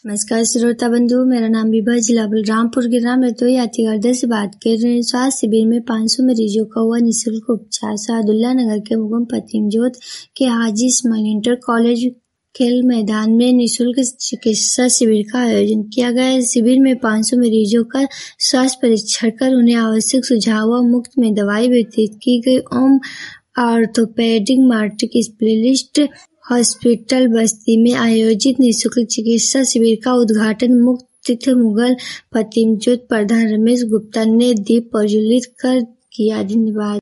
नमस्कार श्रोता बंधु, मेरा नाम विभा, जिला बलरामपुर के ग्राम रतोई हाथीगढ़ से बात कर रहे हैं। स्वास्थ्य शिविर में 500 मरीजों का हुआ निःशुल्क उपचार। सादुल्ला नगर के मुगम पतिमजोत के हाजी इस्माइल इंटर कॉलेज खेल मैदान में निःशुल्क चिकित्सा शिविर का आयोजन किया गया। शिविर में 500 मरीजों का स्वास्थ्य परीक्षण कर उन्हें आवश्यक सुझावों मुफ्त में दवाई वितरित की गई। Om orthopaedic multi specialist hospital Basti में आयोजित निःशुल्क चिकित्सा शिविर का उद्घाटन मुख्य अतिथि मुगल पतिमजोत प्रधान रमेश गुप्ता ने दीप प्रज्वलित कर किया। धन्यवाद।